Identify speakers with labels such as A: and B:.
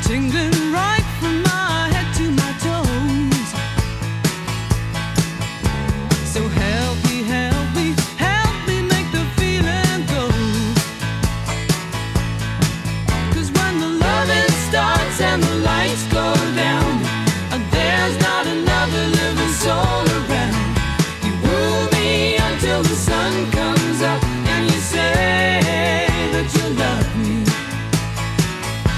A: tingling right from my head to my toes. So help me, help me, help me make the feeling go. 'Cause when the loving starts and the